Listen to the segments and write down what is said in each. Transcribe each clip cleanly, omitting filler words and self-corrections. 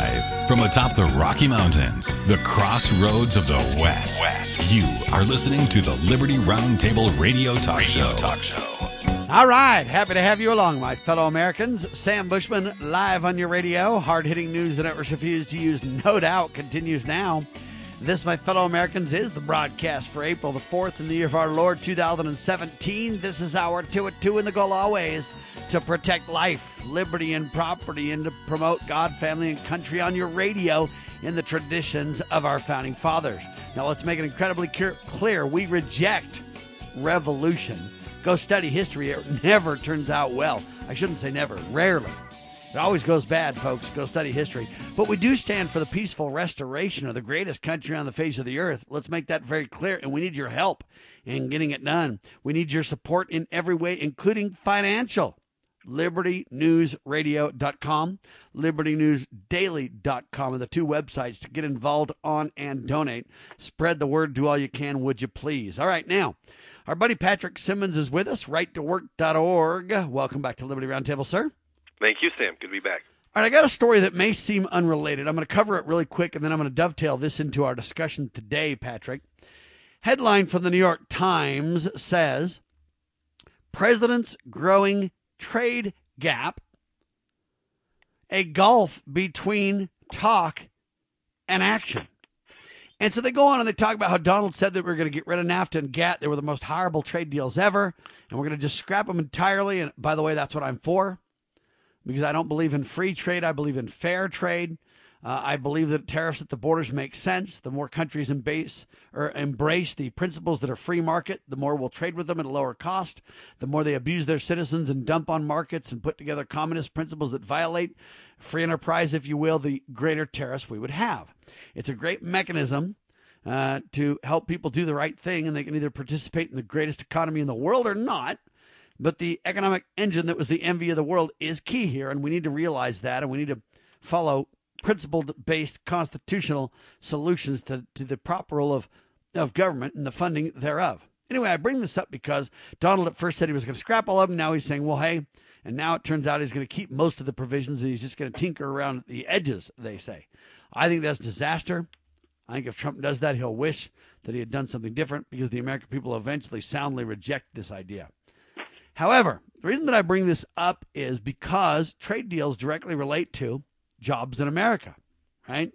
Live from atop the Rocky Mountains, the crossroads of the West. You are listening to the Liberty Roundtable Radio Talk Show. All right, happy to have you along, my fellow Americans. Sam Bushman, live on your radio. Hard-hitting news the networks refuse to use, no doubt, continues now. This, my fellow Americans, is the broadcast for April the 4th in the year of our Lord 2017. This is our 2 at 2, and the goal always to protect life, liberty, and property, and to promote God, family, and country on your radio in the traditions of our founding fathers. Now, let's make it incredibly clear. We reject revolution. Go study history. It never turns out well. I shouldn't say never, rarely. It always goes bad, folks. Go study history. But we do stand for the peaceful restoration of the greatest country on the face of the earth. Let's make that very clear. And we need your help in getting it done. We need your support in every way, including financial. LibertyNewsRadio.com, LibertyNewsDaily.com are the two websites to get involved on and donate. Spread the word. Do all you can, would you please? All right, now, our buddy Patrick Simmons is with us, righttowork.org. Welcome back to Liberty Roundtable, sir. Thank you, Sam. Good to be back. All right, I got a story that may seem unrelated. I'm going to cover it really quick, and then I'm going to dovetail this into our discussion today, Patrick. Headline from the New York Times says, President's growing trade gap, a gulf between talk and action. And so they go on and they talk about how Donald said that we're going to get rid of NAFTA and GATT. They were the most horrible trade deals ever, and we're going to just scrap them entirely. And by the way, that's what I'm for. Because I don't believe in free trade. I believe in fair trade. I believe that tariffs at the borders make sense. The more countries embrace the principles that are free market, the more we'll trade with them at a lower cost. The more they abuse their citizens and dump on markets and put together communist principles that violate free enterprise, if you will, the greater tariffs we would have. It's a great mechanism to help people do the right thing, and they can either participate in the greatest economy in the world or not. But the economic engine that was the envy of the world is key here, and we need to realize that, and we need to follow principle-based constitutional solutions to the proper role of government and the funding thereof. Anyway, I bring this up because Donald at first said he was going to scrap all of them. Now he's saying, well, hey, and now it turns out he's going to keep most of the provisions, and he's just going to tinker around the edges, they say. I think that's disaster. I think if Trump does that, he'll wish that he had done something different because the American people will eventually soundly reject this idea. However, the reason that I bring this up is because trade deals directly relate to jobs in America, right?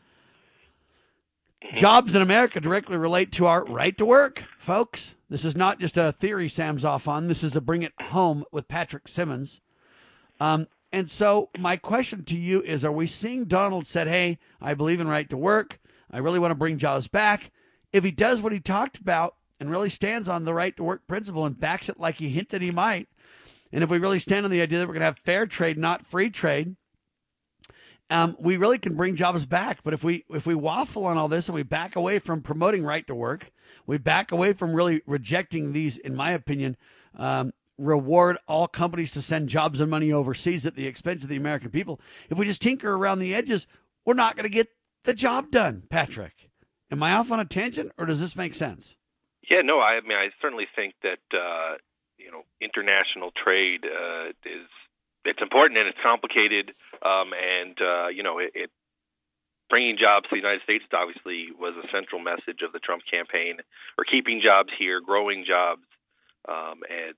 Jobs in America directly relate to our right to work, folks. This is not just a theory Sam's off on. This is a bring it home with Patrick Simmons. And so my question to you is, are we seeing Donald said, hey, I believe in right to work. I really want to bring jobs back. If he does what he talked about, and really stands on the right to work principle and backs it like he hinted he might, and if we really stand on the idea that we're going to have fair trade, not free trade, we really can bring jobs back. But if we waffle on all this and we back away from promoting right to work, we back away from really rejecting these, in my opinion, reward all companies to send jobs and money overseas at the expense of the American people. If we just tinker around the edges, we're not going to get the job done, Patrick. Am I off on a tangent, or does this make sense? Yeah, no, I mean, I certainly think that, international trade it's important and it's complicated. It bringing jobs to the United States obviously was a central message of the Trump campaign, or keeping jobs here, growing jobs. On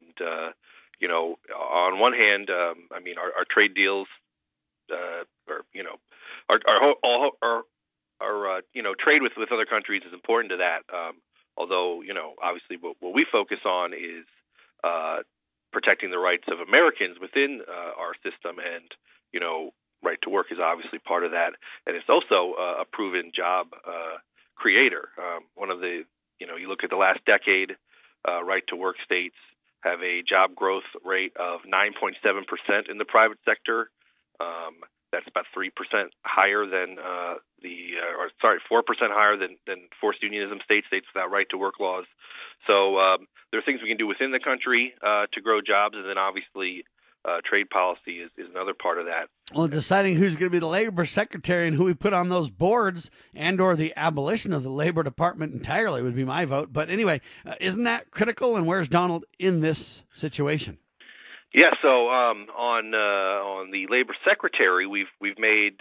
one hand, our trade deals, trade with other countries is important to that. Although, obviously what we focus on is protecting the rights of Americans within our system, and, right to work is obviously part of that. And it's also a proven job creator. One of the, you look at the last decade, right to work states have a job growth rate of 9.7% in the private sector. That's about 3% higher than 4% higher than forced unionism states without right to work laws. So there are things we can do within the country to grow jobs, and then obviously trade policy is another part of that. Well, deciding who's going to be the labor secretary and who we put on those boards, and or the abolition of the Labor Department entirely would be my vote. But anyway, isn't that critical? And where's Donald in this situation? Yeah, so on the labor secretary, we've made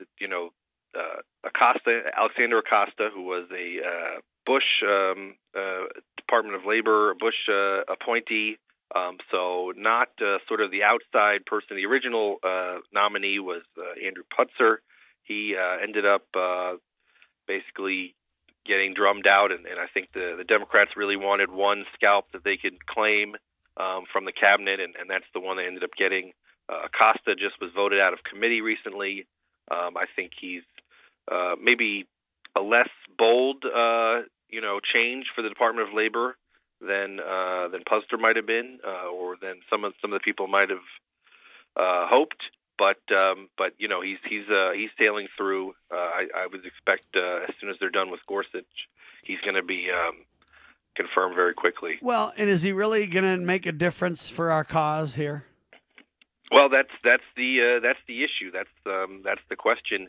Alexander Acosta, who was a Bush Department of Labor Bush appointee. So not sort of the outside person. The original nominee was Andrew Putzer. He ended up basically getting drummed out, and I think the Democrats really wanted one scalp that they could claim from the cabinet, and that's the one they ended up getting. Acosta just was voted out of committee recently. I think he's maybe a less bold, change for the Department of Labor than Putzer might have been, or than some of the people might have hoped. But he's sailing through. I would expect as soon as they're done with Gorsuch, he's going to be confirmed very quickly. Well, and is he really going to make a difference for our cause here? Well, that's the issue. That's the question.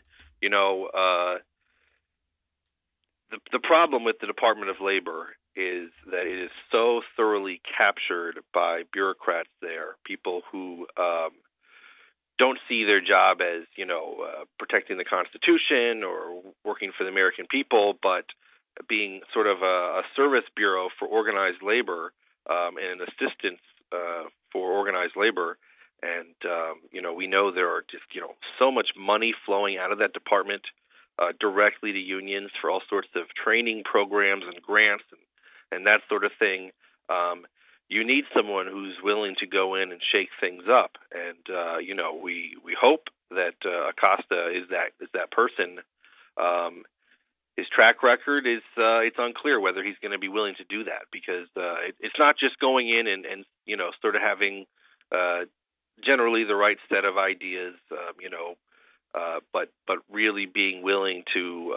The problem with the Department of Labor is that it is so thoroughly captured by bureaucrats there, people who don't see their job as protecting the Constitution or working for the American people, but being sort of a service bureau for organized labor and assistance for organized labor. And we know there are just so much money flowing out of that department directly to unions for all sorts of training programs and grants and that sort of thing. You need someone who's willing to go in and shake things up, and we hope that Acosta is that person. His track record is it's unclear whether he's going to be willing to do that, because it's not just going in and sort of having generally the right set of ideas, but really being willing to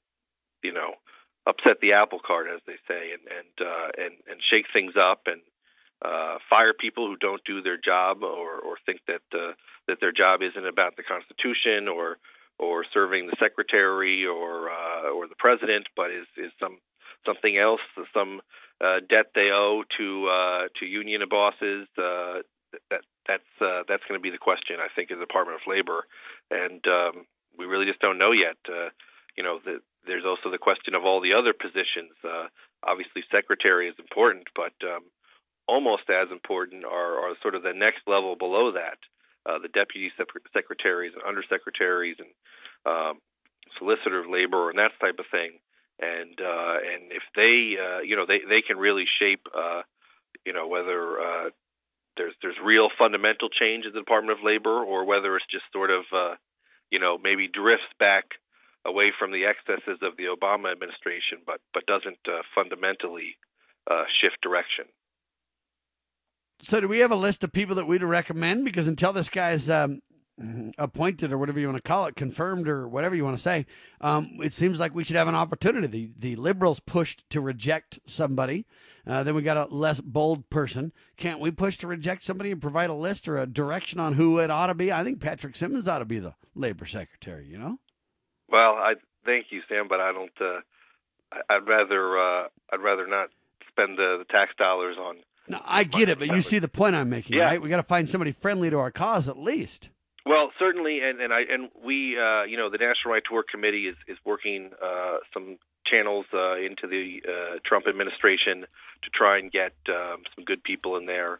upset the apple cart, as they say, and shake things up and fire people who don't do their job or think that their job isn't about the Constitution or serving the secretary or the president, but is something else, some debt they owe to union bosses. That's going to be the question, I think, in the Department of Labor, and we really just don't know yet. There's also the question of all the other positions. Obviously, secretary is important, but almost as important are sort of the next level below that, the deputy secretaries and undersecretaries and solicitor of labor and that type of thing. And if they they can really shape whether there's real fundamental change in the Department of Labor, or whether it's just sort of maybe drifts back away from the excesses of the Obama administration, but doesn't fundamentally shift direction. So do we have a list of people that we'd recommend? Because until this guy's appointed, or whatever you want to call it, confirmed, or whatever you want to say, it seems like we should have an opportunity. The liberals pushed to reject somebody. Then we got a less bold person. Can't we push to reject somebody and provide a list or a direction on who it ought to be? I think Patrick Simmons ought to be the labor secretary, Well, I thank you, Sam, but I don't. I'd rather not spend the tax dollars on. No, I get it, but you see the point I'm making, yeah. Right? We got to find somebody friendly to our cause at least. Well, certainly, and we, the National Right to Work Committee is working some channels into the Trump administration to try and get some good people in there.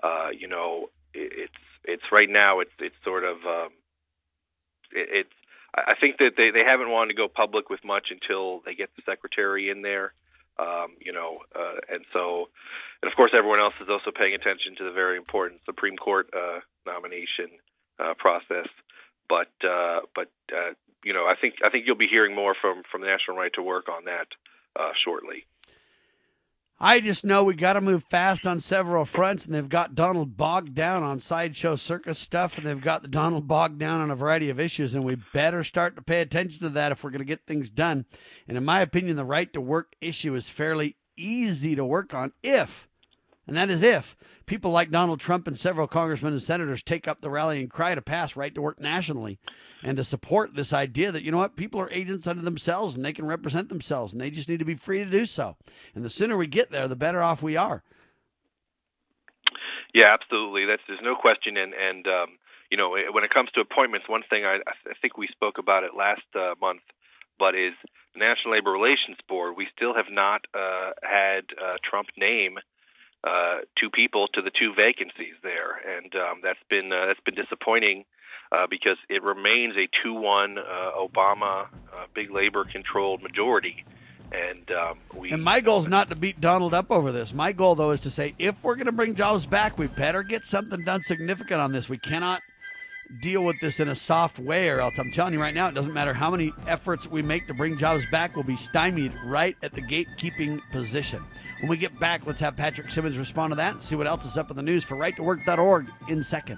It's right now. It's sort of it's. I think that they haven't wanted to go public with much until they get the secretary in there. And of course, everyone else is also paying attention to the very important Supreme Court nomination process. But I think you'll be hearing more from the National Right to Work on that shortly. I just know we got to move fast on several fronts, and they've got Donald bogged down on sideshow circus stuff, and they've got the Donald bogged down on a variety of issues, and we better start to pay attention to that if we're going to get things done. And in my opinion, the right to work issue is fairly easy to work on if, and that is if, people like Donald Trump and several congressmen and senators take up the rallying cry to pass right to work nationally and to support this idea that, people are agents unto themselves and they can represent themselves and they just need to be free to do so. And the sooner we get there, the better off we are. Yeah, absolutely. There's no question. And when it comes to appointments, one thing I think we spoke about it last month, but is the National Labor Relations Board. We still have not had Trump name two people to the two vacancies there, and that's been disappointing because it remains a 2-1 Obama big labor-controlled majority. And my goal is not to beat Donald up over this. My goal, though, is to say if we're going to bring jobs back, we better get something done significant on this. We cannot deal with this in a soft way, or else I'm telling you right now, it doesn't matter how many efforts we make to bring jobs back, we'll be stymied right at the gatekeeping position. When we get back, let's have Patrick Simmons respond to that and see what else is up in the news for righttowork.org in seconds.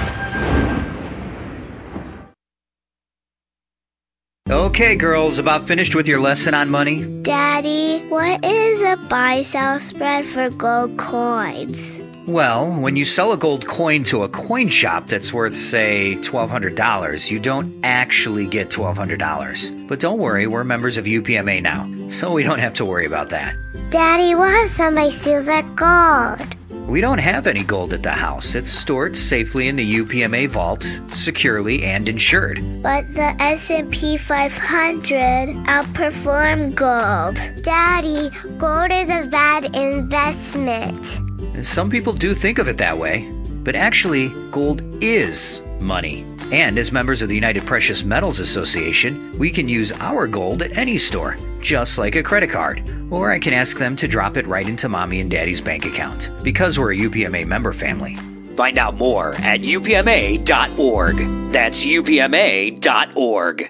Okay, girls, about finished with your lesson on money? Daddy, what is a buy-sell spread for gold coins? Well, when you sell a gold coin to a coin shop that's worth, say, $1,200, you don't actually get $1,200. But don't worry, we're members of UPMA now, so we don't have to worry about that. Daddy, what if somebody steals our gold? We don't have any gold at the house. It's stored safely in the UPMA vault, securely and insured. But the S&P 500 outperformed gold. Daddy, gold is a bad investment. Some people do think of it that way, but actually, gold is money. And as members of the United Precious Metals Association, we can use our gold at any store, just like a credit card. Or I can ask them to drop it right into Mommy and Daddy's bank account, because we're a UPMA member family. Find out more at upma.org. That's upma.org.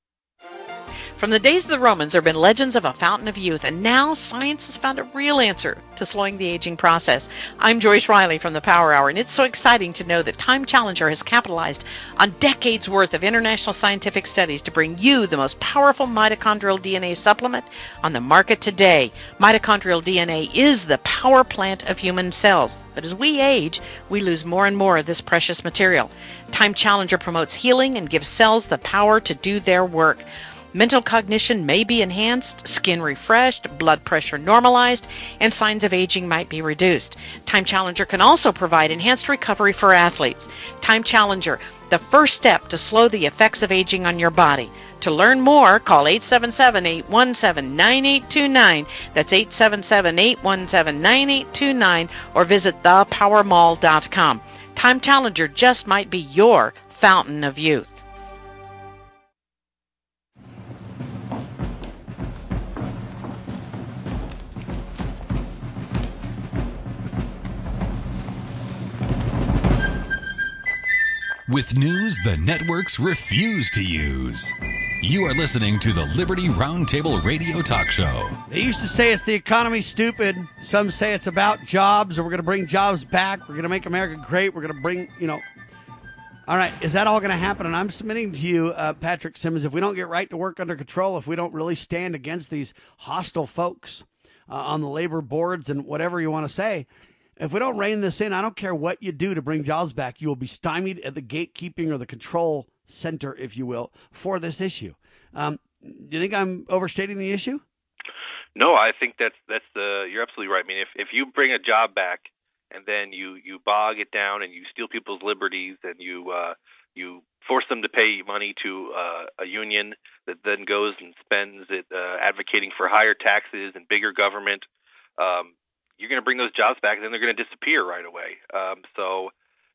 From the days of the Romans, there have been legends of a fountain of youth, and now science has found a real answer to slowing the aging process. I'm Joyce Riley from the Power Hour, and it's so exciting to know that Time Challenger has capitalized on decades' worth of international scientific studies to bring you the most powerful mitochondrial DNA supplement on the market today. Mitochondrial DNA is the power plant of human cells, but as we age, we lose more and more of this precious material. Time Challenger promotes healing and gives cells the power to do their work. Mental cognition may be enhanced, skin refreshed, blood pressure normalized, and signs of aging might be reduced. Time Challenger can also provide enhanced recovery for athletes. Time Challenger, the first step to slow the effects of aging on your body. To learn more, call 877-817-9829. That's 877-817-9829, or visit thepowermall.com. Time Challenger just might be your fountain of youth. With news the networks refuse to use. You are listening to the Liberty Roundtable Radio Talk Show. They used to say it's the economy, stupid. Some say it's about jobs, or we're going to bring jobs back. We're going to make America great. We're going to bring, All right, is that all going to happen? And I'm submitting to you, Patrick Simmons, if we don't get right to work under control, if we don't really stand against these hostile folks on the labor boards and whatever you want to say, if we don't rein this in, I don't care what you do to bring jobs back, you will be stymied at the gatekeeping or the control center, if you will, for this issue. Do you think I'm overstating the issue? No, I think that's you're absolutely right. I mean, if you bring a job back and then you bog it down and you steal people's liberties and you force them to pay money to a union that then goes and spends it advocating for higher taxes and bigger government, you're going to bring those jobs back, and then they're going to disappear right away. So,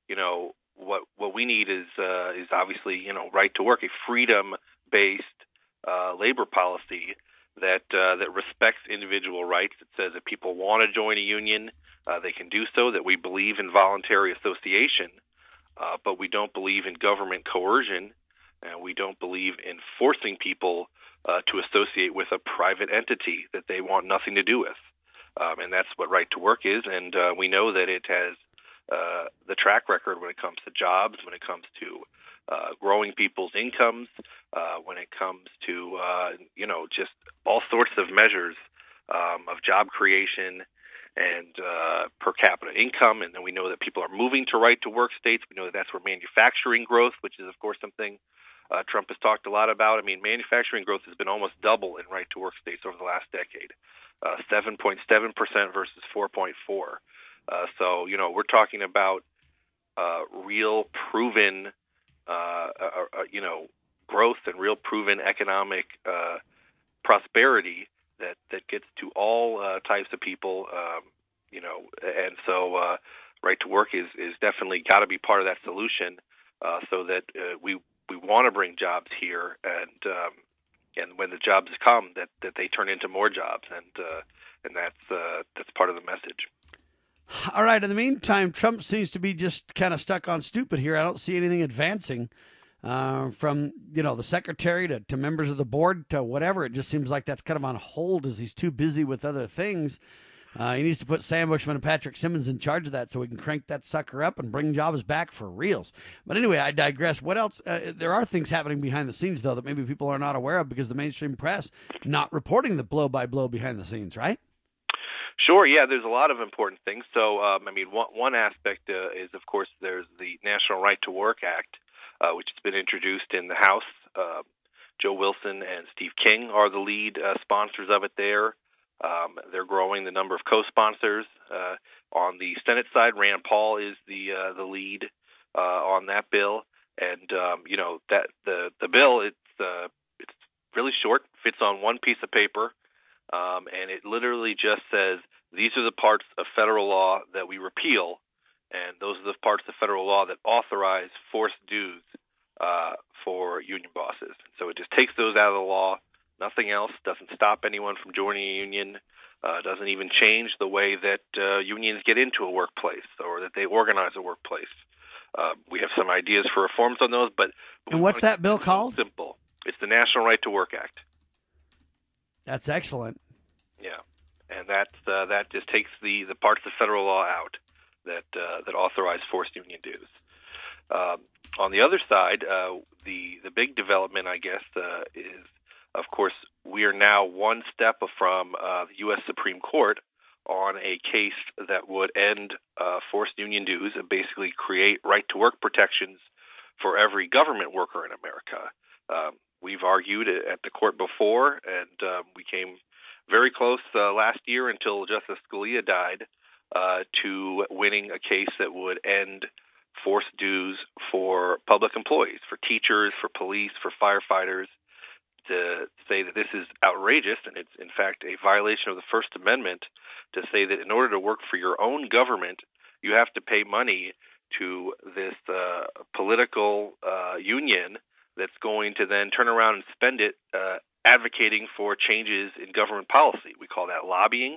what we need is obviously, right to work, a freedom-based labor policy that respects individual rights. It says if people want to join a union, they can do so. That we believe in voluntary association, but we don't believe in government coercion, and we don't believe in forcing people to associate with a private entity that they want nothing to do with. And that's what Right to Work is, and we know that it has the track record when it comes to jobs, when it comes to growing people's incomes, when it comes to just all sorts of measures of job creation and per capita income. And then we know that people are moving to Right to Work states. We know that that's where manufacturing growth, which is of course something Trump has talked a lot about. I mean, manufacturing growth has been almost double in Right to Work states over the last decade. 7.7% versus 4.4%. So, we're talking about real proven, growth and real proven economic prosperity that gets to all types of people, and so right to work is definitely got to be part of that solution, so that we want to bring jobs here, and when the jobs come, that they turn into more jobs, and that's part of the message. All right. In the meantime, Trump seems to be just kind of stuck on stupid here. I don't see anything advancing from the secretary to members of the board to whatever. It just seems like that's kind of on hold as he's too busy with other things. He needs to put Sam Bushman and Patrick Simmons in charge of that so we can crank that sucker up and bring jobs back for reals. But anyway, I digress. What else? There are things happening behind the scenes, though, that maybe people are not aware of because the mainstream press not reporting the blow-by-blow behind the scenes, right? Sure, yeah, there's a lot of important things. So, one aspect is, of course, there's the National Right to Work Act, which has been introduced in the House. Joe Wilson and Steve King are the lead sponsors of it there. They're growing the number of co-sponsors. On the Senate side, Rand Paul is the lead on that bill, and that the bill it's really short, fits on one piece of paper, and it literally just says these are the parts of federal law that we repeal, and those are the parts of federal law that authorize forced dues for union bosses. So it just takes those out of the law. Nothing else. Doesn't stop anyone from joining a union. Doesn't even change the way that unions get into a workplace or that they organize a workplace. We have some ideas for reforms on those, but and what's that bill called? Simple. It's the National Right to Work Act. That's excellent. Yeah, and that just takes the parts of federal law out that authorize forced union dues. On the other side, the big development, I guess, is, of course, we are now one step from the U.S. Supreme Court on a case that would end forced union dues and basically create right-to-work protections for every government worker in America. We've argued at the court before, and we came very close last year until Justice Scalia died to winning a case that would end forced dues for public employees, for teachers, for police, for firefighters, to say that this is outrageous, and it's in fact a violation of the First Amendment to say that in order to work for your own government, you have to pay money to this political union that's going to then turn around and spend it advocating for changes in government policy. We call that lobbying,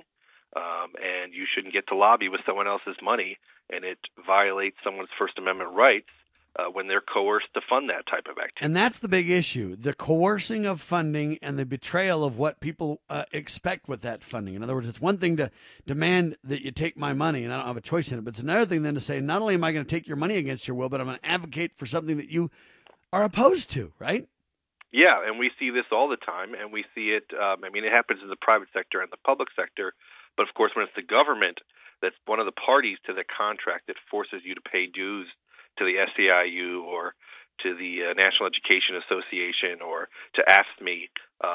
and you shouldn't get to lobby with someone else's money, and it violates someone's First Amendment rights when they're coerced to fund that type of activity. And that's the big issue, the coercing of funding and the betrayal of what people expect with that funding. In other words, it's one thing to demand that you take my money and I don't have a choice in it, but it's another thing then to say, not only am I going to take your money against your will, but I'm going to advocate for something that you are opposed to, right? Yeah, and we see this all the time, and we see it, it happens in the private sector and the public sector, but of course when it's the government that's one of the parties to the contract that forces you to pay dues to the SEIU or to the National Education Association or to AFSCME,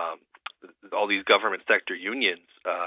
all these government sector unions,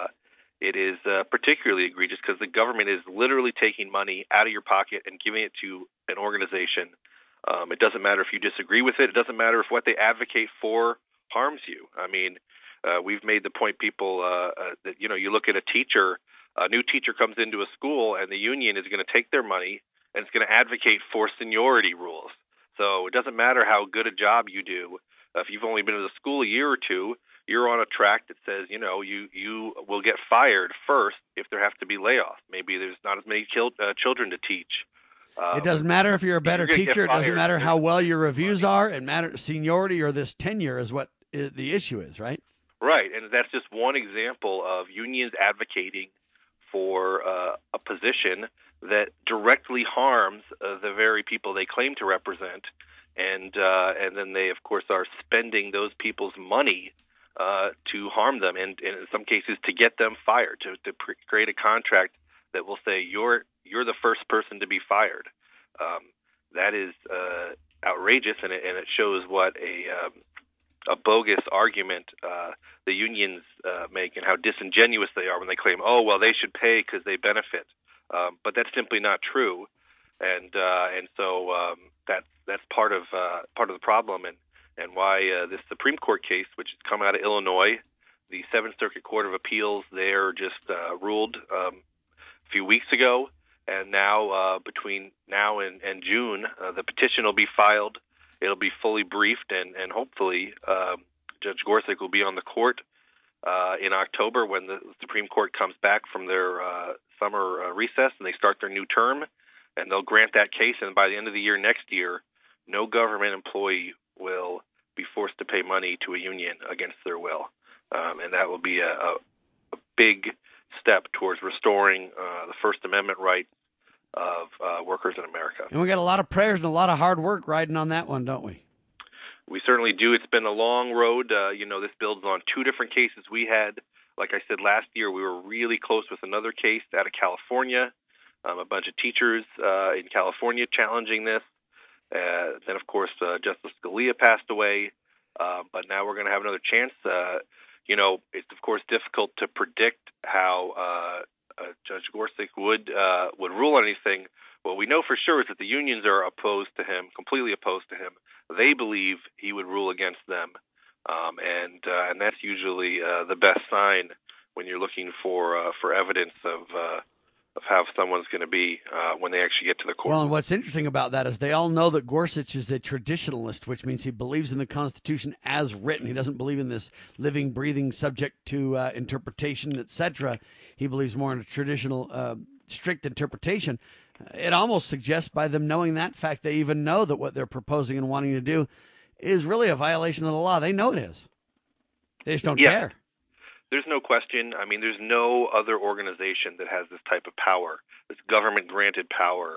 it is particularly egregious because the government is literally taking money out of your pocket and giving it to an organization. It doesn't matter if you disagree with it. It doesn't matter if what they advocate for harms you. I mean, we've made the point, people, that, you look at a teacher, a new teacher comes into a school and the union is going to take their money and it's going to advocate for seniority rules. So it doesn't matter how good a job you do. If you've only been in the school a year or two, you're on a track that says, you will get fired first if there have to be layoffs. Maybe there's not as many children to teach. It doesn't matter if you're a better teacher. It doesn't matter how well your reviews are. It matters seniority or this tenure is what the issue is, right? Right, and that's just one example of unions advocating for a position that directly harms the very people they claim to represent, and then they, of course, are spending those people's money to harm them, and in some cases to get them fired, to create a contract that will say you're the first person to be fired. That is outrageous, and it shows what a bogus argument the unions make and how disingenuous they are when they claim, oh, well, they should pay because they benefit. but that's simply not true, and so that's part of the problem, and why this Supreme Court case, which has come out of Illinois, the Seventh Circuit Court of Appeals there just ruled a few weeks ago, and now between now and June, the petition will be filed. It'll be fully briefed, and hopefully Judge Gorsuch will be on the court in October when the Supreme Court comes back from their summer recess and they start their new term, and they'll grant that case. And by the end of the year next year, no government employee will be forced to pay money to a union against their will. And that will be a big step towards restoring the First Amendment rights of workers in America. And we got a lot of prayers and a lot of hard work riding on that one, don't we? We certainly do. It's been a long road. This builds on two different cases we had. Like I said, last year we were really close with another case out of California, a bunch of teachers in California challenging this. Then, of course, Justice Scalia passed away. But now we're going to have another chance. It's, of course, difficult to predict how Judge Gorsuch would rule on anything. What we know for sure is that the unions are opposed to him, completely opposed to him. They believe he would rule against them, and that's usually the best sign when you're looking for evidence of how someone's going to be when they actually get to the court. Well, and what's interesting about that is they all know that Gorsuch is a traditionalist, which means he believes in the Constitution as written. He doesn't believe in this living, breathing, subject to interpretation, etc. He believes more in a traditional, strict interpretation. It almost suggests by them knowing that fact, they even know that what they're proposing and wanting to do is really a violation of the law. They know it is. They just don't care. There's no question. I mean, there's no other organization that has this type of power, this government-granted power.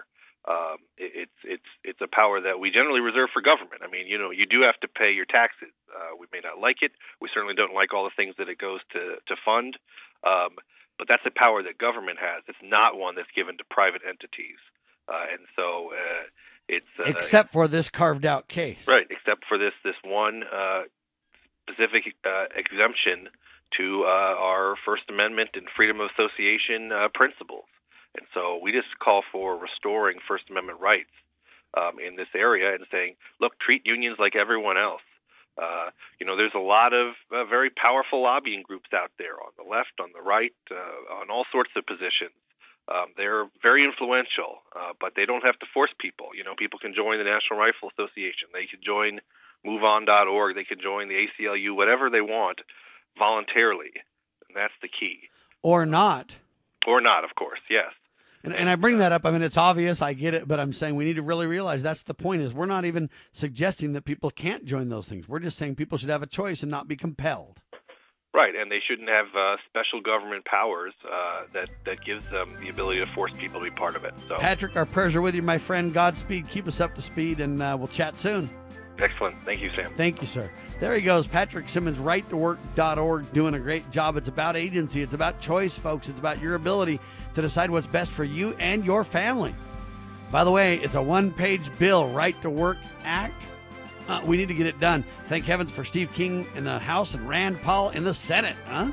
It's a power that we generally reserve for government. I mean, you do have to pay your taxes. We may not like it. We certainly don't like all the things that it goes to fund. But that's a power that government has. It's not one that's given to private entities. And so it's... except for this carved-out case. Right, except for this one specific exemption to our First Amendment and freedom of association principles. And so we just call for restoring First Amendment rights in this area and saying, look, treat unions like everyone else. There's a lot of very powerful lobbying groups out there on the left, on the right, on all sorts of positions. They're very influential, but they don't have to force people. People can join the National Rifle Association. They can join MoveOn.org. They can join the ACLU, whatever they want, voluntarily. And that's the key. Or not. Or not, of course, yes. And I bring that up. I mean, it's obvious. I get it. But I'm saying we need to really realize that's the point is we're not even suggesting that people can't join those things. We're just saying people should have a choice and not be compelled. Right. And they shouldn't have special government powers that gives them the ability to force people to be part of it. So, Patrick, our prayers are with you, my friend. Godspeed. Keep us up to speed, and we'll chat soon. Excellent. Thank you, Sam. Thank you, sir. There he goes. Patrick Simmons, righttowork.org, doing a great job. It's about agency. It's about choice, folks. It's about your ability to decide what's best for you and your family. By the way, it's a one-page bill, Right to Work Act. We need to get it done. Thank heavens for Steve King in the House and Rand Paul in the Senate.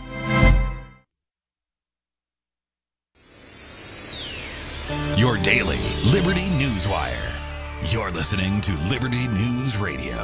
Your daily Liberty News Wire. You're listening to Liberty News Radio.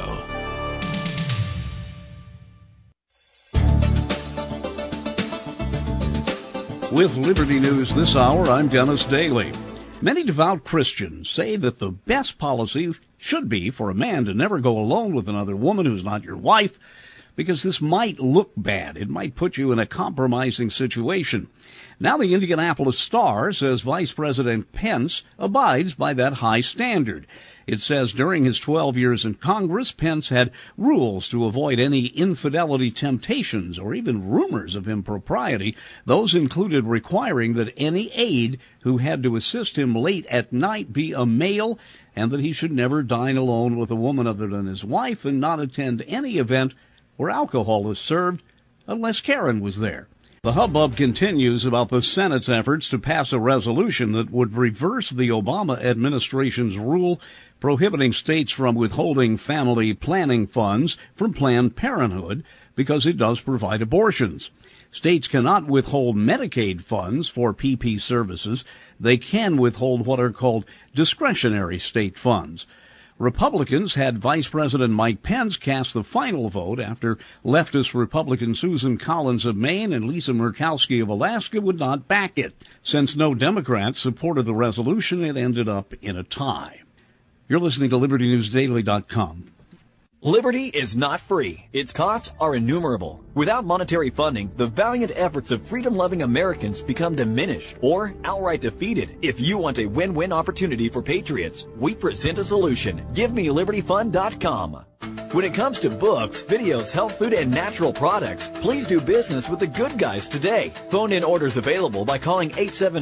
With Liberty News this hour, I'm Dennis Daly. Many devout Christians say that the best policy should be for a man to never go alone with another woman who's not your wife, because this might look bad. It might put you in a compromising situation. Now the Indianapolis Star says Vice President Pence abides by that high standard. It says during his 12 years in Congress, Pence had rules to avoid any infidelity temptations or even rumors of impropriety. Those included requiring that any aide who had to assist him late at night be a male, and that he should never dine alone with a woman other than his wife and not attend any event where alcohol is served unless Karen was there. The hubbub continues about the Senate's efforts to pass a resolution that would reverse the Obama administration's rule prohibiting states from withholding family planning funds from Planned Parenthood because it does provide abortions. States cannot withhold Medicaid funds for PP services. They can withhold what are called discretionary state funds. Republicans had Vice President Mike Pence cast the final vote after leftist Republican Susan Collins of Maine and Lisa Murkowski of Alaska would not back it. Since no Democrats supported the resolution, it ended up in a tie. You're listening to LibertyNewsDaily.com. Liberty is not free. Its costs are innumerable. Without monetary funding, the valiant efforts of freedom-loving Americans become diminished or outright defeated. If you want a win-win opportunity for patriots, we present a solution. GiveMeLibertyFund.com. When it comes to books, videos, health food, and natural products, please do business with the good guys today. Phone-in orders available by calling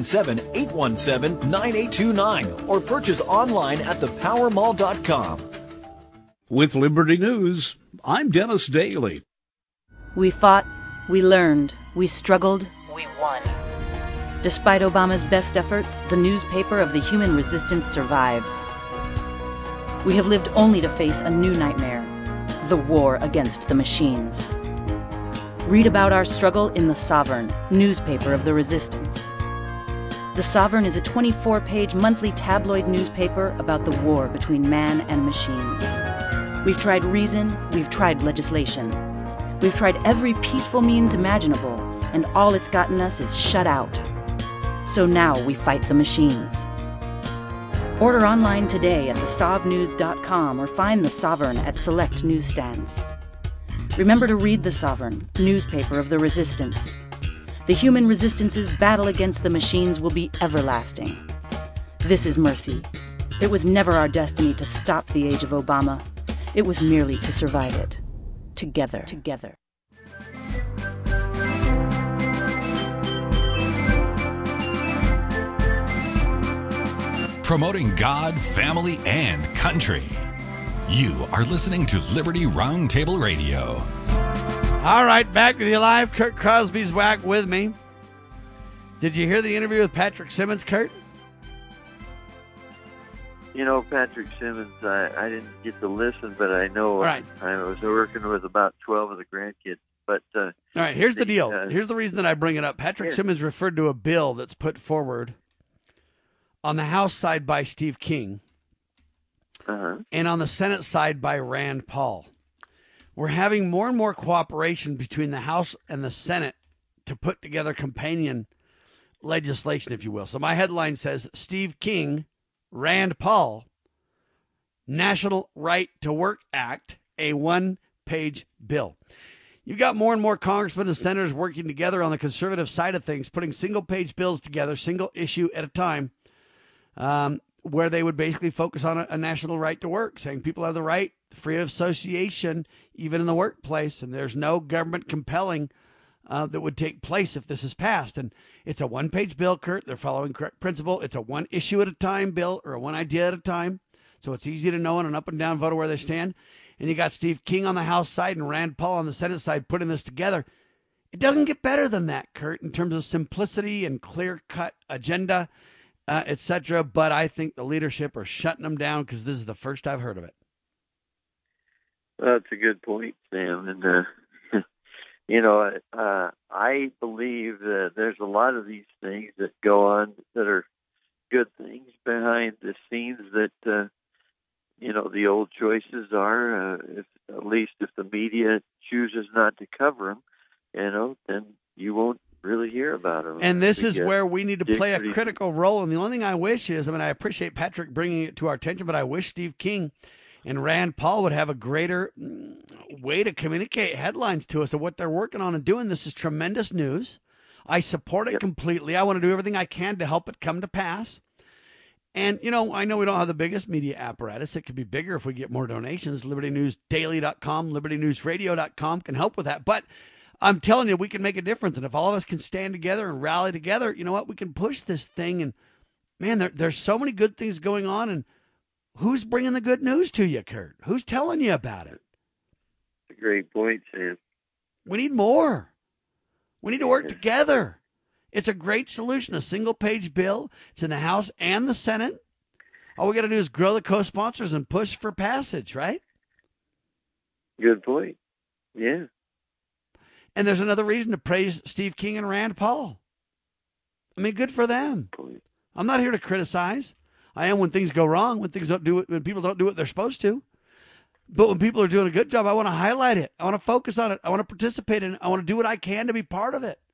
877-817-9829 or purchase online at thepowermall.com. With Liberty News, I'm Dennis Daly. We fought, we learned, we struggled, we won. Despite Obama's best efforts, the newspaper of the human resistance survives. We have lived only to face a new nightmare, the war against the machines. Read about our struggle in The Sovereign, newspaper of the resistance. The Sovereign is a 24-page monthly tabloid newspaper about the war between man and machines. We've tried reason, we've tried legislation. We've tried every peaceful means imaginable, and all it's gotten us is shut out. So now we fight the machines. Order online today at thesovnews.com or find The Sovereign at select newsstands. Remember to read The Sovereign, newspaper of the resistance. The human resistance's battle against the machines will be everlasting. This is mercy. It was never our destiny to stop the age of Obama. It was merely to survive it. Together. Promoting God, family, and country. You are listening to Liberty Roundtable Radio. All right, back with you live. Kurt Crosby's back with me. Did you hear the interview with Patrick Simmons, Kurt? You know, Patrick Simmons, I didn't get to listen, but I know right. I was working with about 12 of the grandkids. But all right, here's the deal. Here's the reason that I bring it up. Patrick Simmons referred to a bill that's put forward on the House side by Steve King and on the Senate side by Rand Paul. We're having more and more cooperation between the House and the Senate to put together companion legislation, if you will. So my headline says, Steve King, Rand Paul, National Right to Work Act, a one-page bill. You've got more and more congressmen and senators working together on the conservative side of things, putting single-page bills together, single issue at a time, where they would basically focus on a national right to work, saying people have the right, free of association, even in the workplace, and there's no government compelling that would take place if this is passed. And it's a one-page bill, Kurt. They're following correct principle. It's a one issue at a time bill, or a one idea at a time. So it's easy to know on an up and down vote where they stand. And you got Steve King on the House side and Rand Paul on the Senate side putting this together. It doesn't get better than that, Kurt, in terms of simplicity and clear-cut agenda, etc. But I think the leadership are shutting them down because this is the first I've heard of it. Well, that's a good point, Sam. And you know, I believe that there's a lot of these things that go on that are good things behind the scenes that, you know, the old choices are, at least if the media chooses not to cover them, you know, then you won't really hear about them. And this is where we need to play a critical role. And the only thing I wish is, I mean, I appreciate Patrick bringing it to our attention, but I wish Steve King and Rand Paul would have a greater way to communicate headlines to us of what they're working on and doing. This is tremendous news. I support it completely. I want to do everything I can to help it come to pass. And, you know, I know we don't have the biggest media apparatus. It could be bigger if we get more donations. LibertyNewsDaily.com, LibertyNewsRadio.com can help with that. But I'm telling you, we can make a difference. And if all of us can stand together and rally together, you know what? We can push this thing. And, man, there's so many good things going on. And who's bringing the good news to you, Kurt? Who's telling you about it? That's a great point, Sam. We need more. We need to work together. It's a great solution, a single-page bill. It's in the House and the Senate. All we got to do is grow the co-sponsors and push for passage, right? Good point. Yeah. And there's another reason to praise Steve King and Rand Paul. I mean, good for them. I'm not here to criticize. I am when things go wrong, when people don't do what they're supposed to. But when people are doing a good job, I want to highlight it. I want to focus on it. I want to participate in it. I want to do what I can to be part of it.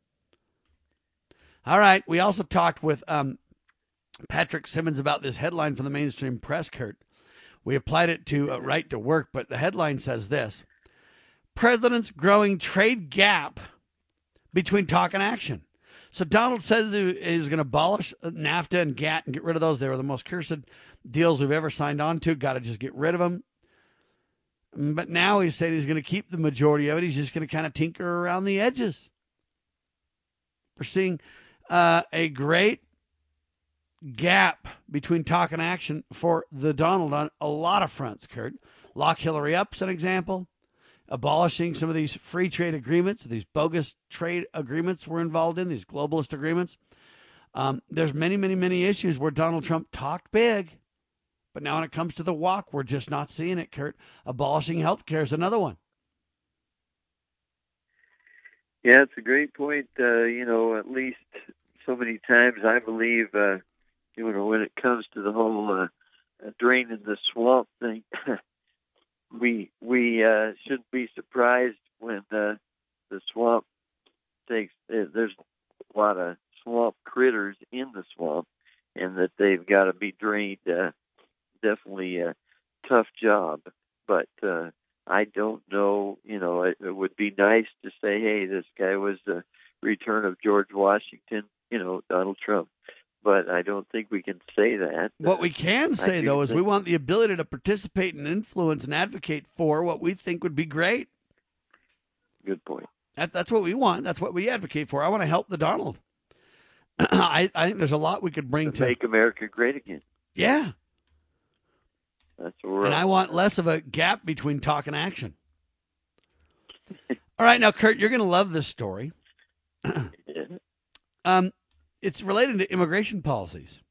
All right. We also talked with Patrick Simmons about this headline from the mainstream press, Kurt. We applied it to Right to Work, but the headline says this: President's growing trade gap between talk and action. So Donald says he was going to abolish NAFTA and GATT and get rid of those. They were the most cursed deals we've ever signed on to. Got to just get rid of them. But now he's saying he's going to keep the majority of it. He's just going to kind of tinker around the edges. We're seeing a great gap between talk and action for the Donald on a lot of fronts, Kurt. Lock Hillary up's an example. Abolishing some of these free trade agreements, these bogus trade agreements we're involved in, these globalist agreements. There's many, many, many issues where Donald Trump talked big, but now when it comes to the walk, we're just not seeing it, Kurt. Abolishing health care is another one. Yeah, it's a great point. At least so many times I believe, when it comes to the whole draining the swamp thing, we shouldn't be surprised when the swamp takes. There's a lot of swamp critters in the swamp, and that they've got to be drained. Definitely a tough job, but I don't know. It would be nice to say, "Hey, this guy was the return of George Washington." Donald Trump. But I don't think we can say that. What we can say, though, is we want the ability to participate and influence and advocate for what we think would be great. Good point. That's what we want. That's what we advocate for. I want to help the Donald. I think there's a lot we could bring to make America great again. Yeah. That's what we're and I want less of a gap between talk and action. All right, now, Kurt, you're going to love this story. It's related to immigration policies.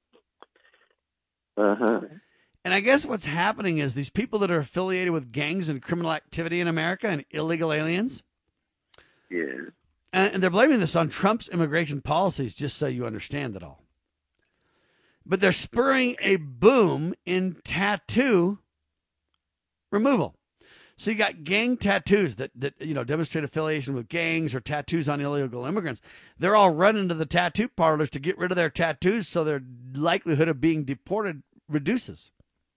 Uh-huh. And I guess what's happening is these people that are affiliated with gangs and criminal activity in America and illegal aliens. Yeah. And they're blaming this on Trump's immigration policies, just so you understand it all. But they're spurring a boom in tattoo removal. So you got gang tattoos that demonstrate affiliation with gangs or tattoos on illegal immigrants. They're all running to the tattoo parlors to get rid of their tattoos so their likelihood of being deported reduces.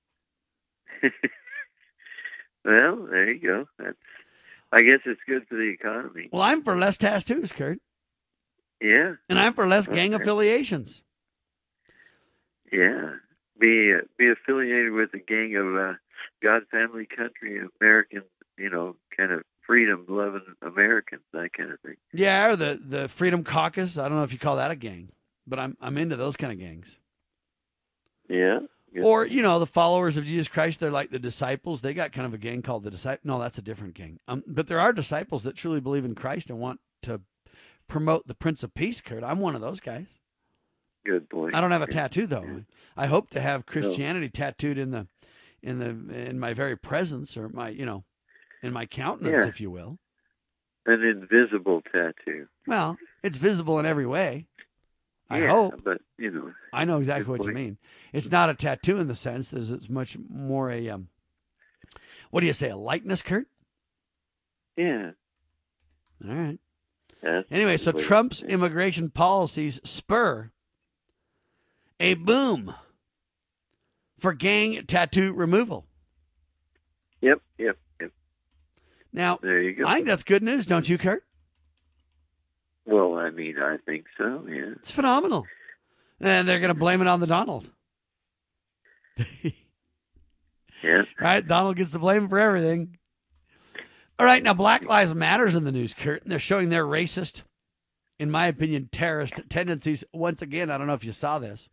Well, there you go. I guess it's good for the economy. Well, I'm for less tattoos, Kurt. Yeah. And I'm for less gang affiliations. Yeah. Be affiliated with a gang of God, family, country, American, kind of freedom-loving Americans, that kind of thing. Yeah, or the Freedom Caucus. I don't know if you call that a gang, but I'm into those kind of gangs. Yeah. Good. Or, the followers of Jesus Christ, they're like the disciples. They got kind of a gang called the Disciples. No, that's a different gang. But there are disciples that truly believe in Christ and want to promote the Prince of Peace, Kurt. I'm one of those guys. Good point. I don't have a tattoo, though. Yeah. I hope to have Christianity tattooed in my very presence, or my, in my countenance, if you will. An invisible tattoo. Well, it's visible in every way. I Yeah, hope. But, I know exactly what you mean. It's not a tattoo in the sense that it's much more a, what do you say, a likeness, Kurt? Yeah. All right. That's anyway, so Trump's immigration policies spur a boom for gang tattoo removal. Yep. Now, there you go. I think that's good news, don't you, Kurt? Well, I think so, yeah. It's phenomenal. And they're going to blame it on the Donald. Yeah. Right? Donald gets the blame for everything. All right, now Black Lives Matter's in the news, Kurt, and they're showing their racist, in my opinion, terrorist tendencies once again. I don't know if you saw this.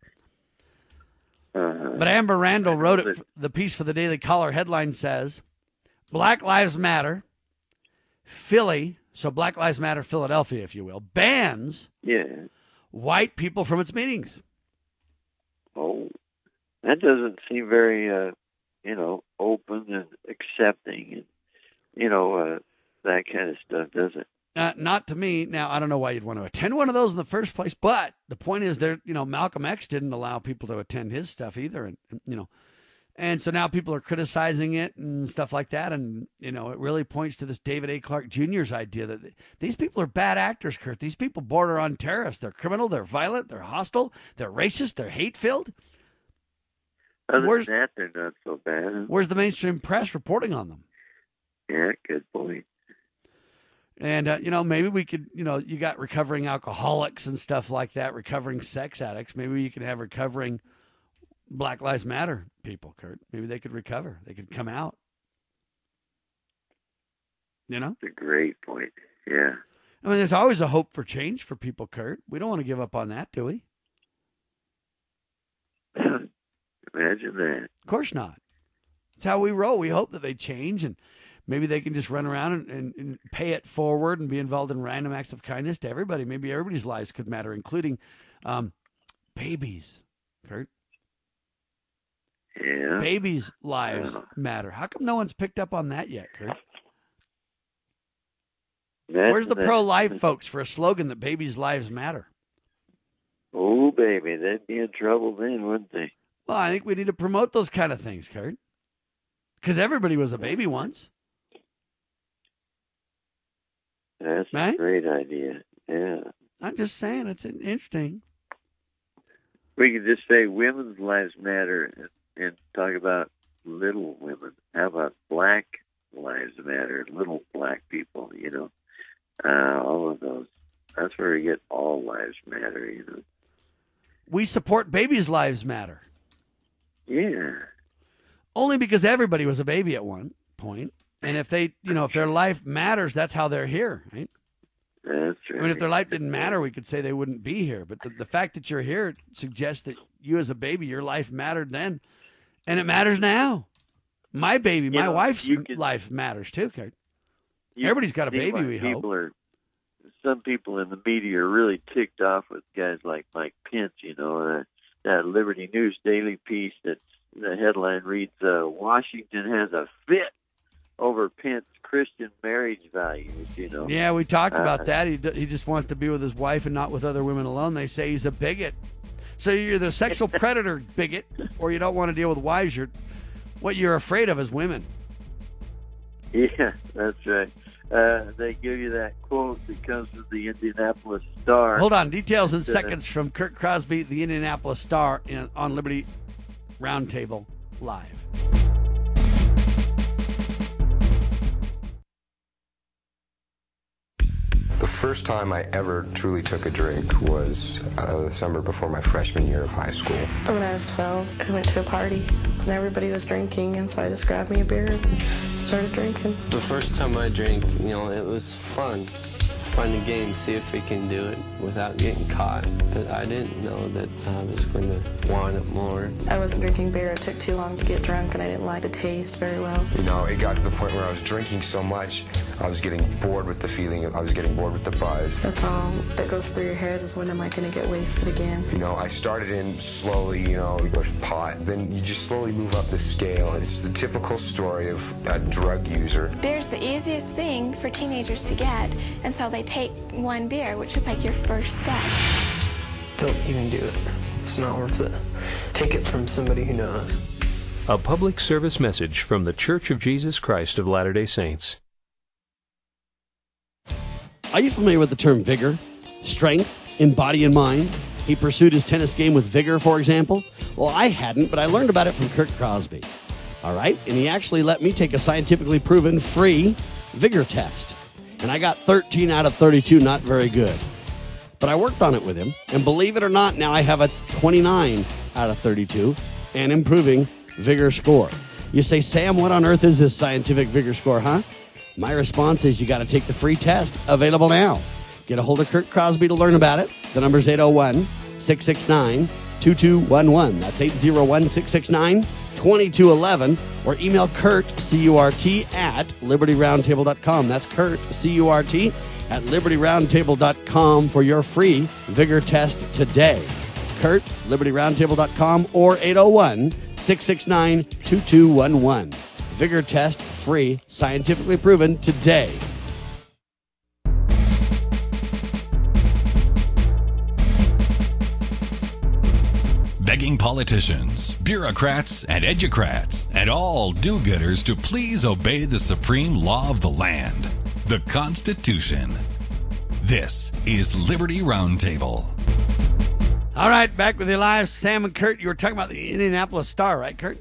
But Amber Randall wrote it. The piece for the Daily Caller headline says, Black Lives Matter, Philly, so Black Lives Matter Philadelphia, if you will, bans white people from its meetings. Oh, that doesn't seem very, open and accepting. And, that kind of stuff, does it? Not to me. Now, I don't know why you'd want to attend one of those in the first place, but the point is Malcolm X didn't allow people to attend his stuff either. And so now people are criticizing it and stuff like that. And, it really points to this David A. Clark Jr.'s idea that these people are bad actors, Kurt. These people border on terrorists. They're criminal. They're violent. They're hostile. They're racist. They're hate-filled. Other than that, they're not so bad. Where's the mainstream press reporting on them? Yeah, good point. And, maybe we could, you got recovering alcoholics and stuff like that, recovering sex addicts. Maybe you could have recovering Black Lives Matter people, Kurt. Maybe they could recover. They could come out. That's a great point. Yeah. I mean, there's always a hope for change for people, Kurt. We don't want to give up on that, do we? Imagine that. Of course not. It's how we roll. We hope that they change, and maybe they can just run around and pay it forward and be involved in random acts of kindness to everybody. Maybe everybody's lives could matter, including babies, Kurt. Yeah. Babies' lives matter. How come no one's picked up on that yet, Kurt? Where's the pro-life folks for a slogan that babies' lives matter? Oh, baby, they'd be in trouble then, wouldn't they? Well, I think we need to promote those kind of things, Kurt. Because everybody was a baby once. That's a great idea. Yeah. I'm just saying, it's interesting. We could just say women's lives matter and talk about little women. How about Black Lives Matter, little black people, all of those. That's where we get all lives matter, We support babies' lives matter. Yeah. Only because everybody was a baby at one point. And if they, if their life matters, that's how they're here, right? That's right. I mean, if their life didn't matter, we could say they wouldn't be here. But the fact that you're here suggests that you as a baby, your life mattered then. And it matters now. My baby, my wife's life matters too, Kurt. Everybody's got a baby, we hope. Some people in the media are really ticked off with guys like Mike Pence, that Liberty News daily piece that the headline reads, Washington has a fit over Pence's Christian marriage values, Yeah, we talked about that. He just wants to be with his wife and not with other women alone. They say he's a bigot. So you're the sexual predator bigot, or you don't want to deal with wives. What you're afraid of is women. Yeah, that's right. They give you that quote that comes from the Indianapolis Star. Hold on. Details in seconds from Kurt Crosby, the Indianapolis Star, on Liberty Roundtable Live. The first time I ever truly took a drink was the summer before my freshman year of high school. When I was 12, I went to a party, and everybody was drinking, and so I just grabbed me a beer and started drinking. The first time I drank, it was fun. Fun a game, see if we can do it without getting caught. But I didn't know that I was going to want it more. I wasn't drinking beer. It took too long to get drunk, and I didn't like the taste very well. It got to the point where I was drinking so much, I was getting bored with the feeling. I was getting bored with the buzz. That's all that goes through your head is, when am I going to get wasted again? I started in slowly, with pot. Then you just slowly move up the scale. It's the typical story of a drug user. Beer's the easiest thing for teenagers to get, and so they take one beer, which is like your first step. Don't even do it. It's not worth it. Take it from somebody who knows. A public service message from the Church of Jesus Christ of Latter-day Saints. Are you familiar with the term vigor, strength, in body and mind? He pursued his tennis game with vigor, for example. Well, I hadn't, but I learned about it from Kurt Crosby. All right? And he actually let me take a scientifically proven free vigor test. And I got 13 out of 32, not very good. But I worked on it with him, and believe it or not, now I have a 29 out of 32 and improving vigor score. You say, Sam, what on earth is this scientific vigor score, huh? My response is you got to take the free test, available now. Get a hold of Kurt Crosby to learn about it. The number's 801-669-2211. That's 801-669-2211. Or email Kurt, C-U-R-T, at libertyroundtable.com. That's Kurt, C-U-R-T, at libertyroundtable.com for your free vigor test today. Kurt, libertyroundtable.com, or 801-669-2211. Vigor test, free, scientifically proven today. begging politicians, bureaucrats, and educrats, and all do-gooders to please obey the supreme law of the land, the Constitution. This is Liberty Roundtable. All right, back with you live. Sam and Kurt, you were talking about the Indianapolis Star, right, Kurt?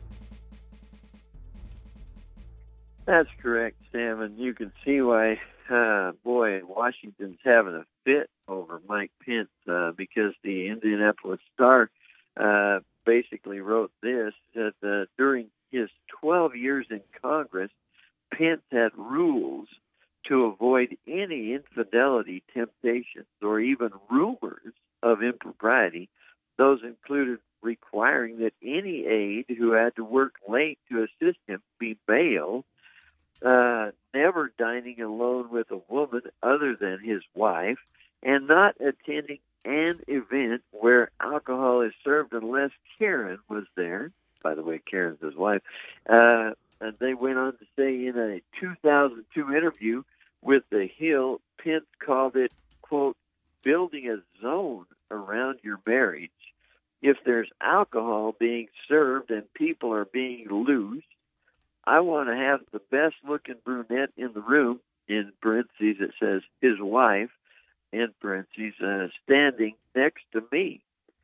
That's correct, Sam, and you can see why, Washington's having a fit over Mike Pence because the Indianapolis Star basically wrote this, that during his 12 years in Congress, Pence had rules to avoid any infidelity temptations or even rumors of impropriety. Those included requiring that any aide who had to work late to assist him be bailed, never dining alone with a woman other than his wife, and not attending an event where alcohol is served unless Karen was there. By the way, Karen's his wife. And they went on to say in a 2002 interview with The Hill, Pence called it, quote, building a zone around your marriage. If there's alcohol being served and people are being loose, I want to have the best-looking brunette in the room, in parentheses it says his wife, in parentheses, standing next to me.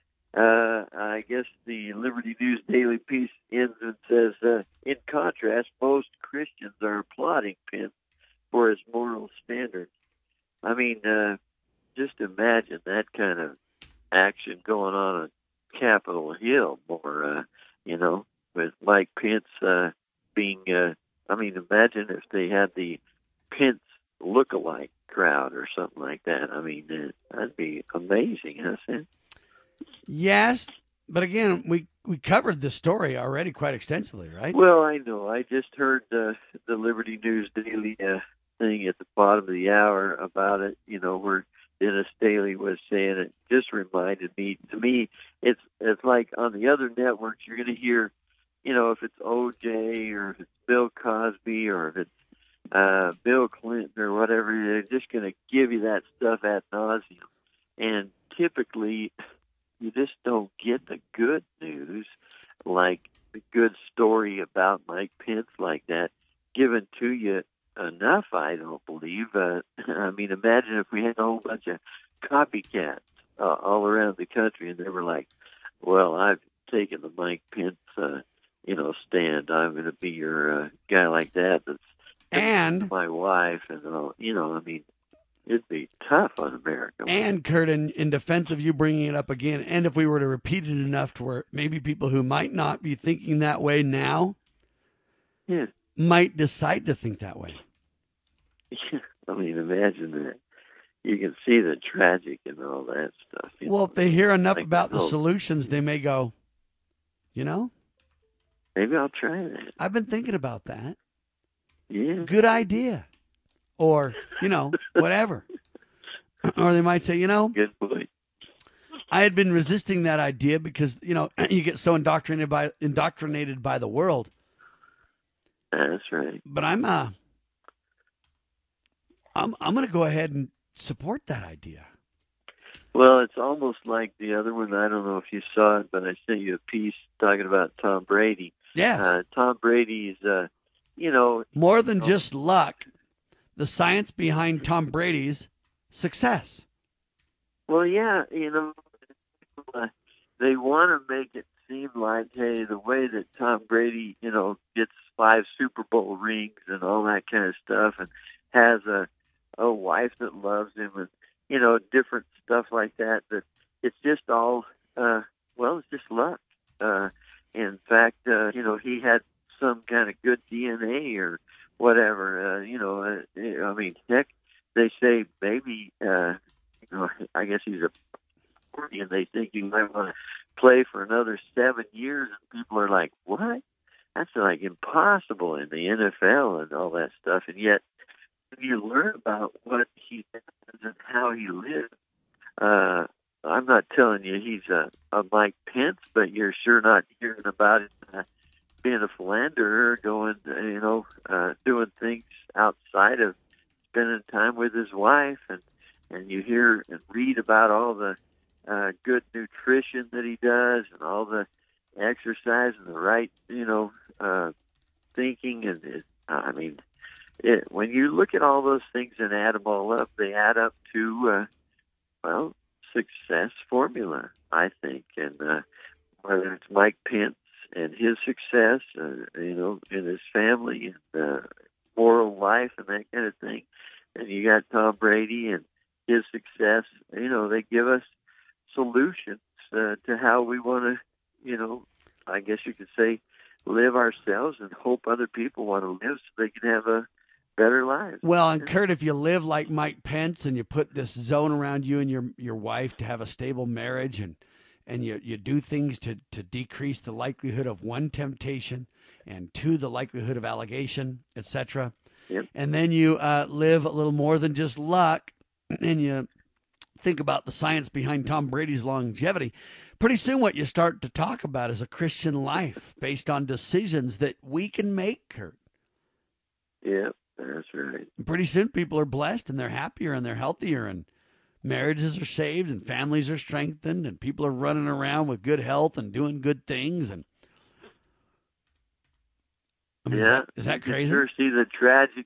I guess the Liberty News Daily piece ends and says, in contrast, most Christians are applauding Pence for his moral standards. I mean, just imagine that kind of action going on Capitol Hill, more, with Mike Pence being, imagine if they had the Pence look-alike crowd or something like that. I mean, that'd be amazing, huh, Sam? Yes, but again, we covered the story already quite extensively, right? Well, I know. I just heard the Liberty News Daily thing at the bottom of the hour about it, where Dennis Daly was saying it. Just reminded me, to me, it's like on the other networks, you're going to hear, if it's OJ or if it's Bill Cosby or if it's Bill Clinton or whatever, they're just going to give you that stuff ad nauseum. And typically, you just don't get the good news, like the good story about Mike Pence like that, given to you enough, I don't believe. Imagine if we had a whole bunch of copycats all around the country, and they were like, well, I've taken the Mike Pence, stand. I'm going to be your guy like that. That's my wife, and it'd be tough on America. And Kurt, in defense of you bringing it up again, and if we were to repeat it enough to where maybe people who might not be thinking that way now, might decide to think that way. Imagine that. You can see the tragic and all that stuff. Well, if they hear enough about the solutions, they may go, maybe I'll try that. I've been thinking about that. Yeah. Good idea. Or, whatever. Or they might say, good point. I had been resisting that idea because, you get so indoctrinated by the world. That's right. But I'm going to go ahead and support that idea. Well, it's almost like the other one. I don't know if you saw it, but I sent you a piece talking about Tom Brady. Yeah. Tom Brady's, more than just luck, the science behind Tom Brady's success. Well, yeah, they want to make it seem like, hey, the way that Tom Brady, gets 5 Super Bowl rings and all that kind of stuff, and has a wife that loves him, and different stuff like that. That it's just all, it's just luck. In fact, he had some kind of good DNA or whatever. Heck, they say maybe, I guess he's a 40, and they think you might want to play for another 7 years, and people are like, what? That's like impossible in the NFL and all that stuff. And yet, when you learn about what he does and how he lives, I'm not telling you he's a Mike Pence, but you're sure not hearing about it being a philanderer, going, doing things outside of spending time with his wife, and you hear and read about all the good nutrition that he does, and all the exercise and the right, thinking, and when you look at all those things and add them all up, they add up to success formula, I think. And whether it's Mike Pence and his success, in his family and moral life and that kind of thing, and you got Tom Brady and his success, they give us solutions to how we want to, I guess you could say, live ourselves and hope other people want to live so they can have a better life. Well, and Kurt, if you live like Mike Pence and you put this zone around you and your wife to have a stable marriage, and you do things to decrease the likelihood of one, temptation, and two, the likelihood of allegation, etc. Yep. And then you live a little more than just luck, and you think about the science behind Tom Brady's longevity, pretty soon what you start to talk about is a Christian life based on decisions that we can make, Kurt. Yep, that's right. And pretty soon people are blessed and they're happier and they're healthier and marriages are saved and families are strengthened and people are running around with good health and doing good things. And is that crazy? You sure see the tragic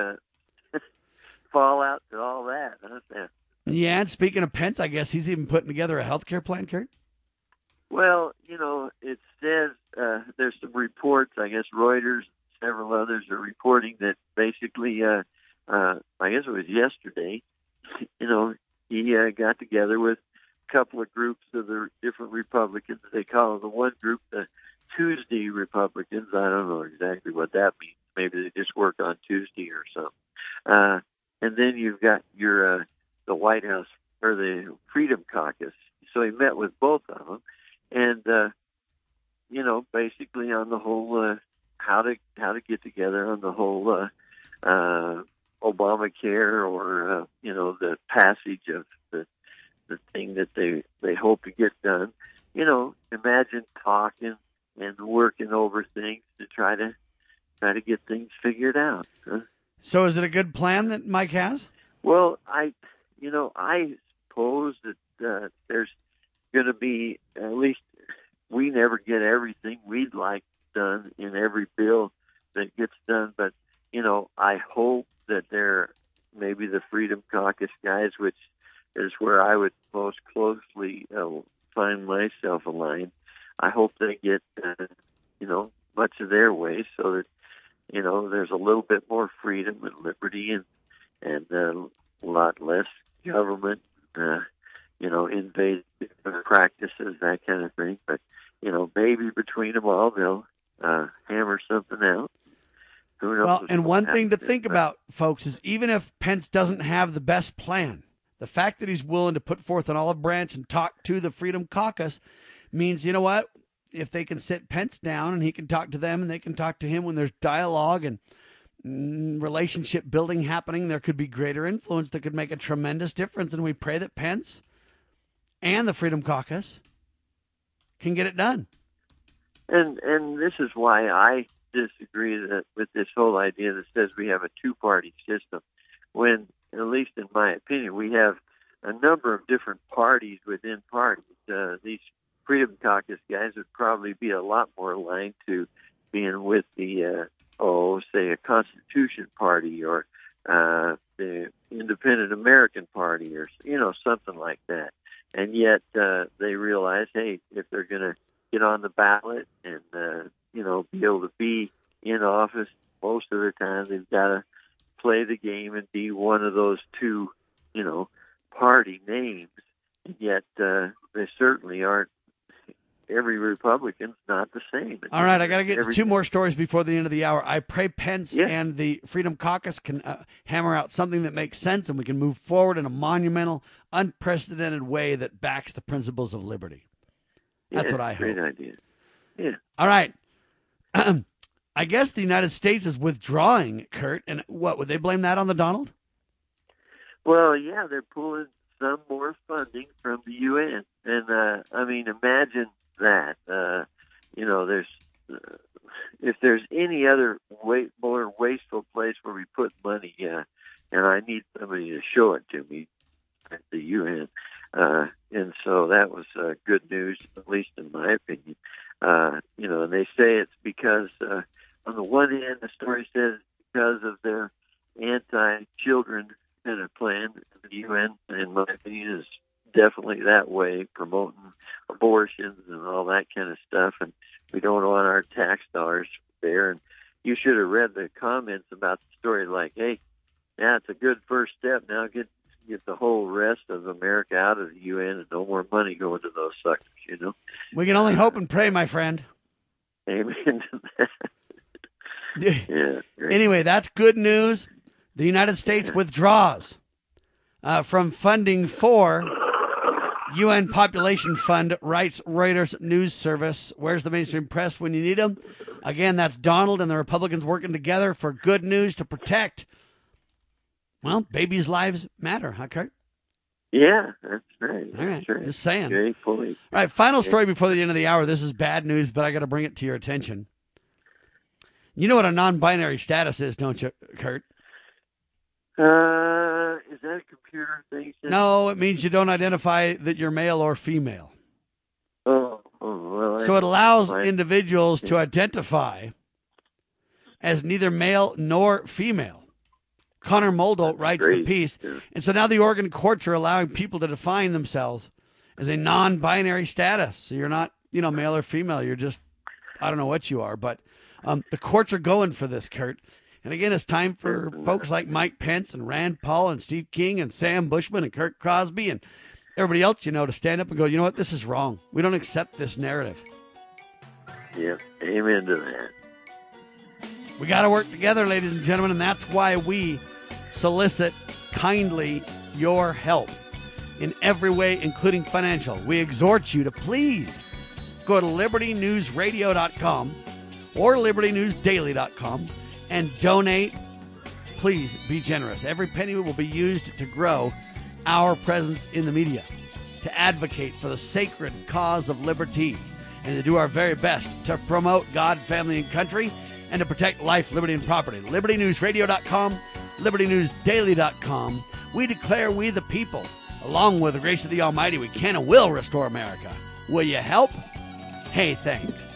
fallout to all that. Huh? Yeah, and speaking of Pence, I guess he's even putting together a health care plan, Kurt? Well, it says there's some reports, I guess Reuters, several others are reporting that basically, I guess it was yesterday, he got together with a couple of groups of the different Republicans. They call the one group the Tuesday Republicans. I don't know exactly what that means. Maybe they just work on Tuesday or something. And then you've got your the White House or the Freedom Caucus. So he met with both of them, and basically on the whole how to get together on the whole Obamacare or the passage of the thing that they hope to get done. Imagine talking and working over things to try to get things figured out. Huh? So is it a good plan that Mike has? Well, I suppose that there's going to be, at least we never get everything we'd like done in every bill that gets done, but, I hope that maybe the Freedom Caucus guys, which is where I would most closely find myself aligned, I hope they get, much of their way so that, there's a little bit more freedom and liberty and a lot less government, invasive practices, that kind of thing. But, maybe between them all, they'll hammer something out. Who knows? Well, and one thing to think about, folks, is even if Pence doesn't have the best plan, the fact that he's willing to put forth an olive branch and talk to the Freedom Caucus means, you know what? If they can sit Pence down and he can talk to them and they can talk to him when there's dialogue and relationship building happening, there could be greater influence that could make a tremendous difference. And we pray that Pence and the Freedom Caucus can get it done. And this is why I disagree with this whole idea that says we have a two-party system, when, at least in my opinion, we have a number of different parties within parties. These Freedom Caucus guys would probably be a lot more aligned to being with the, say, a Constitution Party or the Independent American Party or, something like that. And yet they realize, hey, if they're going to get on the ballot and, be able to be in office, most of the time they've got to play the game and be one of those two, party names. And yet they certainly aren't. Every Republican's not the same. All right, I got to get two more stories before the end of the hour. I pray Pence and the Freedom Caucus can hammer out something that makes sense and we can move forward in a monumental, unprecedented way that backs the principles of liberty. That's what I hope. Great idea. Yeah. All right. I guess the United States is withdrawing, Kurt, and what, would they blame that on the Donald? Well, yeah, they're pulling some more funding from the UN. And, imagine that. There's if there's any other more wasteful place where we put money, and I need somebody to show it to me at the UN, And so that was good news, at least in my opinion. And they say it's because, on the one hand, the story says because of their anti-children kind of plan. The UN, in my opinion, is definitely that way, promoting abortions and all that kind of stuff. And we don't want our tax dollars there. And you should have read the comments about the story like, hey, yeah, it's a good first step. Now get the whole rest of America out of the UN and no more money going to those suckers, We can only hope and pray, my friend. Amen to that. Yeah. Great. Anyway, that's good news. The United States withdraws from funding for UN Population Fund, writes Reuters News Service. Where's the mainstream press when you need them? Again, that's Donald and the Republicans working together for good news to protect. Well, babies' lives matter, huh, Kurt? Yeah, that's right. All right, just saying. Great point. All right, final story before the end of the hour. This is bad news, but I got to bring it to your attention. You know what a non-binary status is, don't you, Kurt? Is that a computer thing? No, it means you don't identify that you're male or female. Well. So it allows individuals to identify as neither male nor female. Connor Moldolt writes the piece. Yeah. And so now the Oregon courts are allowing people to define themselves as a non-binary status. So you're not, male or female. You're just, I don't know what you are. But the courts are going for this, Kurt. And again, it's time for folks like Mike Pence and Rand Paul and Steve King and Sam Bushman and Kurt Crosby and everybody else, to stand up and go, you know what, this is wrong. We don't accept this narrative. Yeah, amen to that. We got to work together, ladies and gentlemen, and that's why we solicit kindly your help in every way, including financial. We exhort you to please go to libertynewsradio.com or libertynewsdaily.com and donate. Please be generous. Every penny will be used to grow our presence in the media, to advocate for the sacred cause of liberty, and to do our very best to promote God, family, and country, and to protect life, liberty, and property. LibertyNewsRadio.com, LibertyNewsDaily.com. We declare we the people, along with the grace of the Almighty, we can and will restore America. Will you help? Hey, thanks.